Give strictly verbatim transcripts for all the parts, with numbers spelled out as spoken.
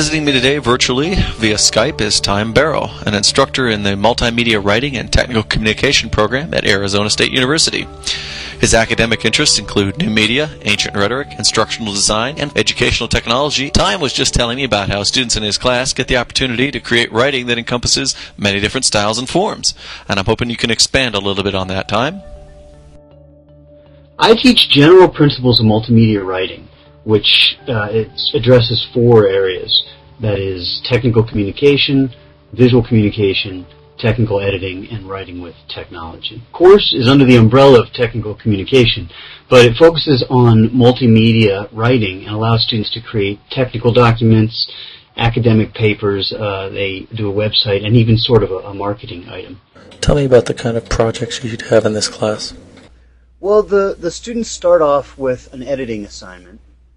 Visiting me today virtually via Skype is Time Barrow, an instructor in the Multimedia Writing and Technical Communication program at Arizona State University. His academic interests include new media, ancient rhetoric, instructional design, and educational technology. Time was just telling me about how students in his class get the opportunity to create writing that encompasses many different styles and forms, and I'm hoping you can expand a little bit on that, Time. I teach general principles of multimedia writing, which uh, it addresses four areas. That is technical communication, visual communication, technical editing, and writing with technology. The course is under the umbrella of technical communication, but it focuses on multimedia writing and allows students to create technical documents, academic papers, uh, they do a website, and even sort of a, a marketing item. Tell me about the kind of projects you'd have in this class. Well, the, the students start off with an editing assignment,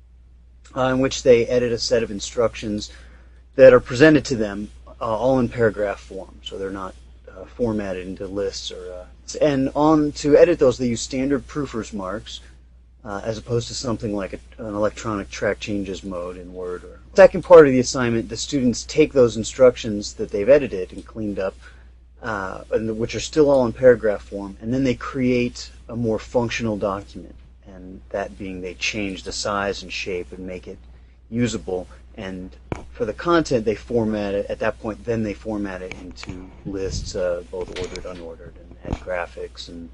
Uh, in which they edit a set of instructions that are presented to them uh, all in paragraph form, so they're not uh, formatted into lists. Or uh, and on to edit those, they use standard proofers marks uh, as opposed to something like a, an electronic track changes mode in Word. Or second part of the assignment, the students take those instructions that they've edited and cleaned up, uh, and which are still all in paragraph form, and then they create a more functional document. And that being they change the size and shape and make it usable. And for the content, they format it, at that point, then they format it into lists, uh, both ordered, unordered, and add graphics and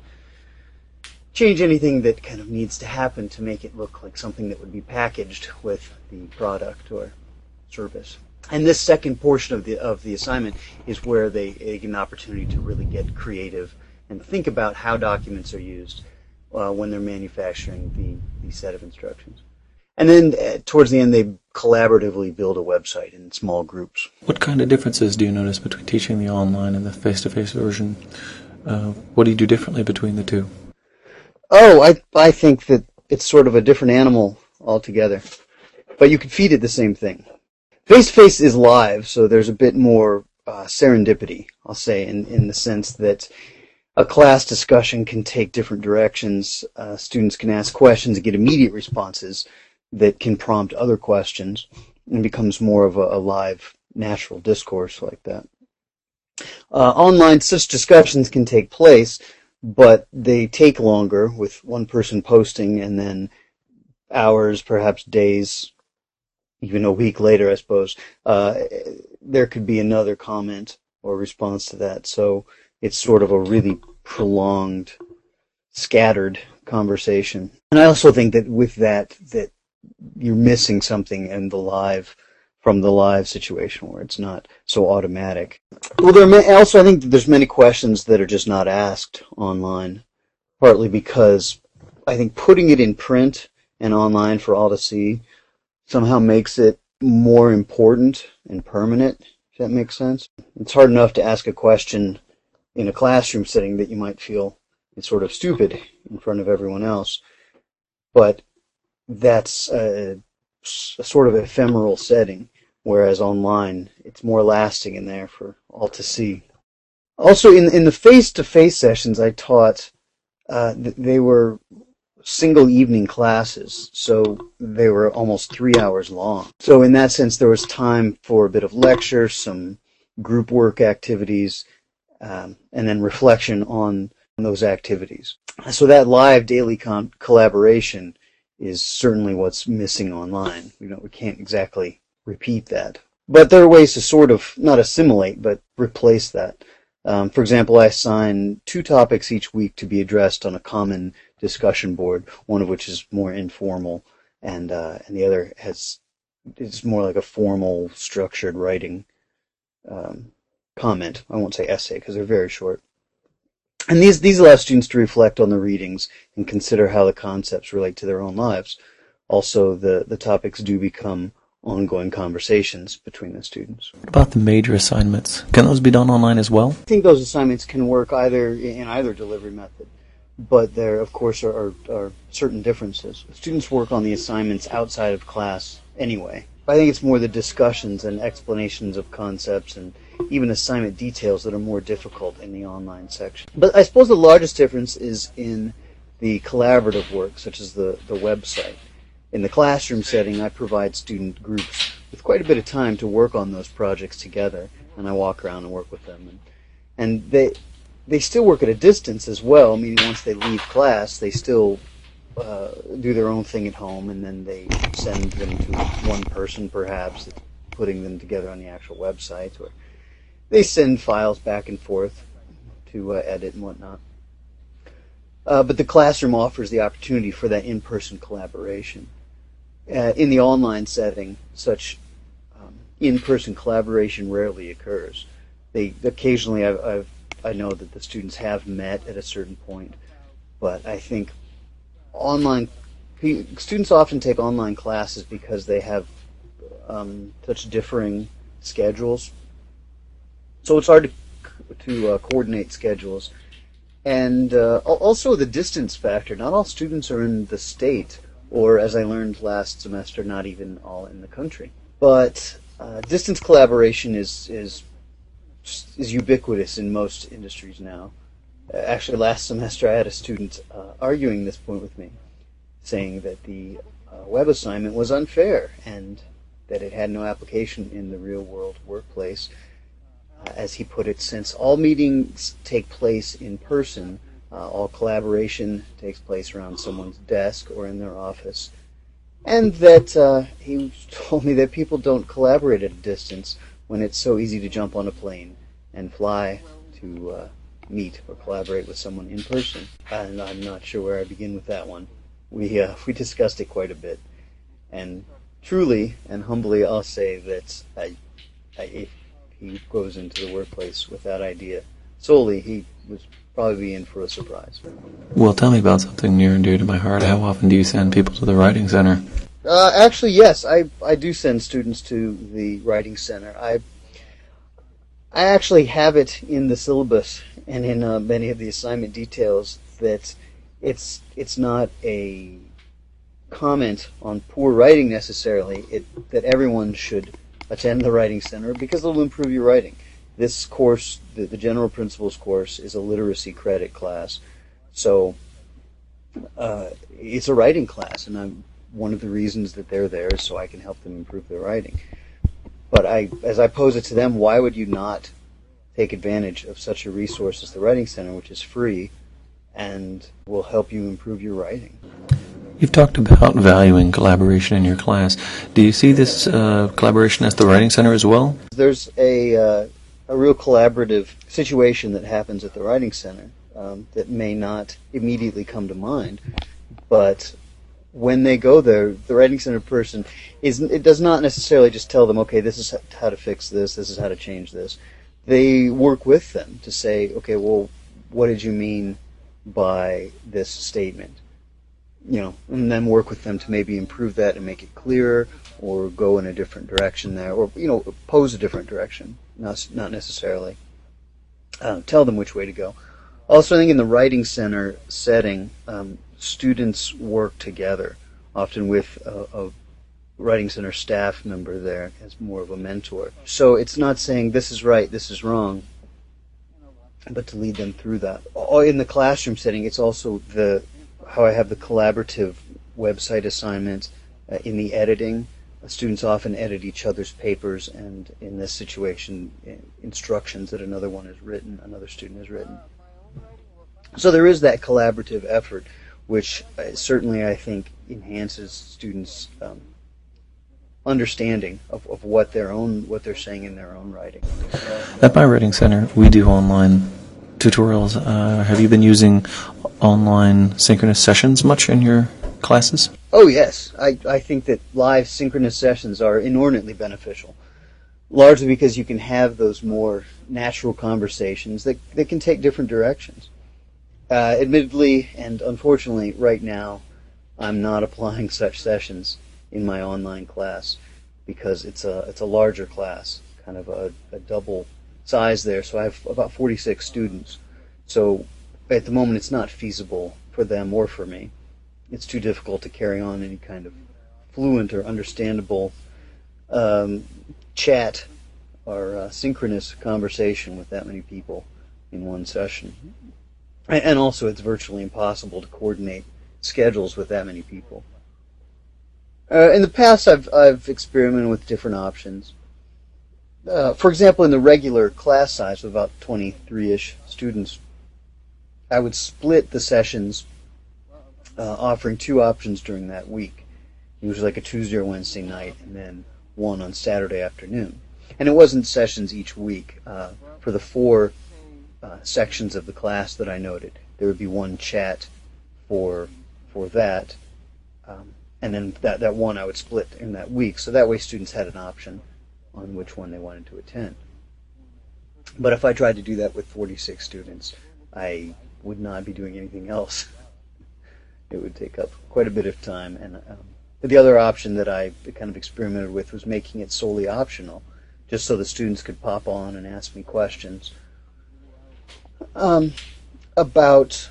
change anything that kind of needs to happen to make it look like something that would be packaged with the product or service. And this second portion of the of the assignment is where they, they get an opportunity to really get creative and think about how documents are used Uh, when they're manufacturing the, the set of instructions. And then uh, towards the end, they collaboratively build a website in small groups. What kind of differences do you notice between teaching the online and the face-to-face version? Uh, what do you do differently between the two? Oh, I, I think that it's sort of a different animal altogether. But you can feed it the same thing. Face-to-face is live, so there's a bit more uh, serendipity, I'll say, in, in the sense that a class discussion can take different directions. Uh, students can ask questions and get immediate responses that can prompt other questions, and becomes more of a, a live, natural discourse like that. Uh, online, such discussions can take place, but they take longer, with one person posting and then hours, perhaps days, even a week later, I suppose, uh, there could be another comment or response to that. So it's sort of a really prolonged, scattered conversation. And I also think that with that, that you're missing something in the live, from the live situation where it's not so automatic. Well, there are also, I think that there's many questions that are just not asked online, partly because I think putting it in print and online for all to see somehow makes it more important and permanent, if that makes sense. It's hard enough to ask a question in a classroom setting that you might feel it's sort of stupid in front of everyone else. But that's a, a sort of ephemeral setting, whereas online it's more lasting in there for all to see. Also, in in the face-to-face sessions I taught, uh, they were single evening classes, so they were almost three hours long. So in that sense, there was time for a bit of lecture, some group work activities, Um, and then reflection on those activities. So that live daily con- collaboration is certainly what's missing online. We don't, we can't exactly repeat that. But there are ways to sort of, not assimilate, but replace that. Um, for example, I assign two topics each week to be addressed on a common discussion board, one of which is more informal, and uh, and the other has, it's more like a formal, structured writing um comment. I won't say essay because they're very short. And these these allow students to reflect on the readings and consider how the concepts relate to their own lives. Also, the, the topics do become ongoing conversations between the students. What about the major assignments? Can those be done online as well? I think those assignments can work either in either delivery method, but there, of course, are, are, are certain differences. Students work on the assignments outside of class anyway. I think it's more the discussions and explanations of concepts and even assignment details that are more difficult in the online section. But I suppose the largest difference is in the collaborative work, such as the, the website. In the classroom setting, I provide student groups with quite a bit of time to work on those projects together, and I walk around and work with them. And, and they they still work at a distance as well, meaning once they leave class, they still uh, do their own thing at home, and then they send them to one person, perhaps, putting them together on the actual website, or they send files back and forth to uh, edit and whatnot. Uh, but the classroom offers the opportunity for that in-person collaboration. Uh, in the online setting, such um, in-person collaboration rarely occurs. They occasionally, I've, I've, I know that the students have met at a certain point, but I think online students often take online classes because they have um, such differing schedules. So it's hard to to uh, coordinate schedules, and uh, also the distance factor. Not all students are in the state, or as I learned last semester, not even all in the country. But uh, distance collaboration is is is ubiquitous in most industries now. Uh, actually, last semester I had a student uh, arguing this point with me, saying that the uh, web assignment was unfair and that it had no application in the real-world workplace. Uh, as he put it, since all meetings take place in person, Uh, all collaboration takes place around someone's desk or in their office. And that uh, he told me that people don't collaborate at a distance when it's so easy to jump on a plane and fly to uh, meet or collaborate with someone in person. And I'm not sure where I begin with that one. We, uh, we discussed it quite a bit. And truly and humbly, I'll say that I, I, if he goes into the workplace with that idea solely, he was probably be in for a surprise. Well, tell me about something near and dear to my heart. How often do you send people to the Writing Center? Uh, actually, yes, I, I do send students to the Writing Center. I I actually have it in the syllabus and in uh, many of the assignment details that it's it's not a comment on poor writing necessarily. It that everyone should attend the Writing Center because it'll improve your writing. This course, the, the General Principles course, is a literacy credit class, so uh, it's a writing class, and I'm, one of the reasons that they're there is so I can help them improve their writing. But I, as I pose it to them, why would you not take advantage of such a resource as the Writing Center, which is free and will help you improve your writing? You've talked about valuing collaboration in your class. Do you see this uh, collaboration at the Writing Center as well? There's a uh, a real collaborative situation that happens at the Writing Center um, that may not immediately come to mind, but when they go there, the Writing Center person is it does not necessarily just tell them, okay, this is how to fix this, this is how to change this. They work with them to say, okay, well, what did you mean by this statement? You know, and then work with them to maybe improve that and make it clearer, or go in a different direction there, or, you know, pose a different direction, not not necessarily uh, tell them which way to go. Also, I think in the Writing Center setting, um, students work together, often with a, a Writing Center staff member there as more of a mentor. So it's not saying this is right, this is wrong, but to lead them through that. In the classroom setting, it's also the how I have the collaborative website assignments uh, in the editing. Uh, students often edit each other's papers, and in this situation, uh, instructions that another one has written, another student has written. So there is that collaborative effort, which uh, certainly I think enhances students' um, understanding of, of what their own what they're saying in their own writing. At my Writing Center, we do online tutorials. Uh, have you been using online synchronous sessions much in your classes? Oh yes, I, I think that live synchronous sessions are inordinately beneficial, largely because you can have those more natural conversations that, that can take different directions. Uh, admittedly, and unfortunately, right now, I'm not applying such sessions in my online class because it's a it's a larger class, kind of a, a double size there. So I have about forty-six students. So at the moment, it's not feasible for them or for me. It's too difficult to carry on any kind of fluent or understandable um, chat or uh, synchronous conversation with that many people in one session. And also, it's virtually impossible to coordinate schedules with that many people. Uh, in the past, I've I've experimented with different options. Uh, for example, in the regular class size of about twenty-three-ish students, I would split the sessions, uh, offering two options during that week. Usually like a Tuesday or Wednesday night, and then one on Saturday afternoon. And it wasn't sessions each week. Uh, for the four uh, sections of the class that I noted, there would be one chat for for that, um, and then that, that one I would split in that week. So that way students had an option on which one they wanted to attend. But if I tried to do that with forty-six students, I would not be doing anything else. It would take up quite a bit of time. And um, the other option that I kind of experimented with was making it solely optional, just so the students could pop on and ask me questions um, about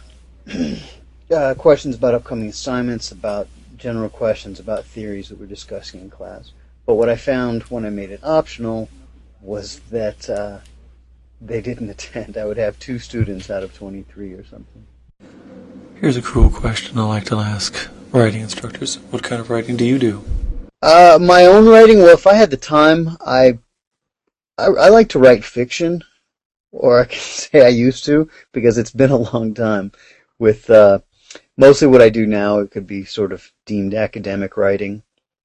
uh, questions about upcoming assignments, about general questions about theories that we're discussing in class. But what I found when I made it optional was that uh, they didn't attend. I would have two students out of twenty-three or something. Here's a cruel question I like to ask writing instructors. What kind of writing do you do? Uh, my own writing, well, if I had the time, I, I, I like to write fiction, or I can say I used to, because it's been a long time. With uh, mostly what I do now, it could be sort of deemed academic writing.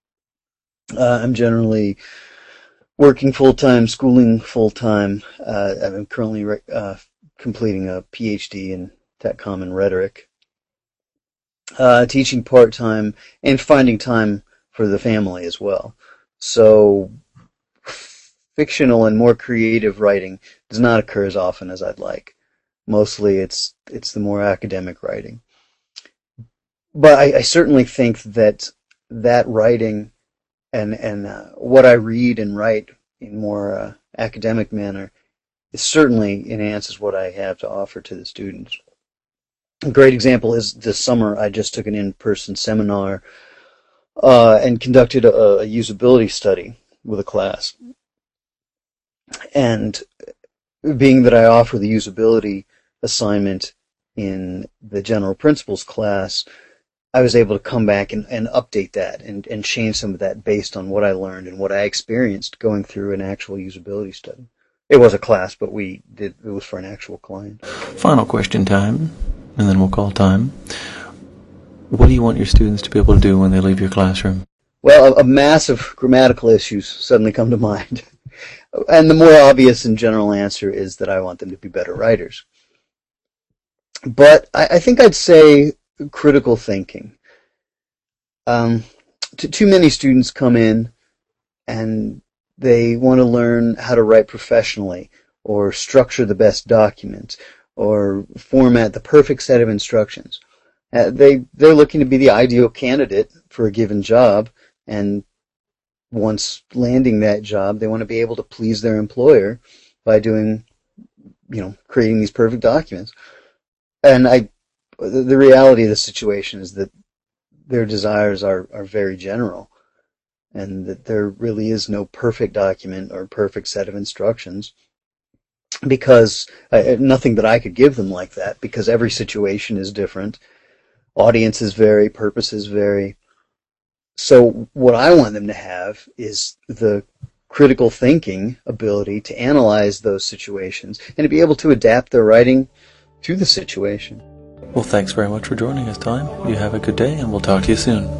Uh, I'm generally working full-time, schooling full-time. Uh, I'm currently uh, completing a P H D in Tech Common Rhetoric. Uh, teaching part-time and finding time for the family as well. So fictional and more creative writing does not occur as often as I'd like. Mostly it's it's the more academic writing. But I, I certainly think that that writing and and uh, what I read and write in more uh, academic manner, it certainly enhances what I have to offer to the students. A great example is this summer I just took an in-person seminar uh, and conducted a, a usability study with a class. And being that I offer the usability assignment in the general principles class, I was able to come back and, and update that and, and change some of that based on what I learned and what I experienced going through an actual usability study. It was a class, but we did it was for an actual client. Final question time, and then we'll call time. What do you want your students to be able to do when they leave your classroom? Well, a, a mass of grammatical issues suddenly come to mind. And the more obvious and general answer is that I want them to be better writers. But I, I think I'd say critical thinking. Um, t- too many students come in and they want to learn how to write professionally, or structure the best document, or format the perfect set of instructions. Uh, they, they're looking to be the ideal candidate for a given job, and once landing that job, they want to be able to please their employer by doing, you know, creating these perfect documents. And I, the reality of the situation is that their desires are, are very general, and that there really is no perfect document or perfect set of instructions, because uh, nothing that I could give them like that, because every situation is different, audiences vary, purposes vary. So what I want them to have is the critical thinking ability to analyze those situations and to be able to adapt their writing to the situation. Well, thanks very much for joining us, Time. You have a good day, and we'll talk to you soon.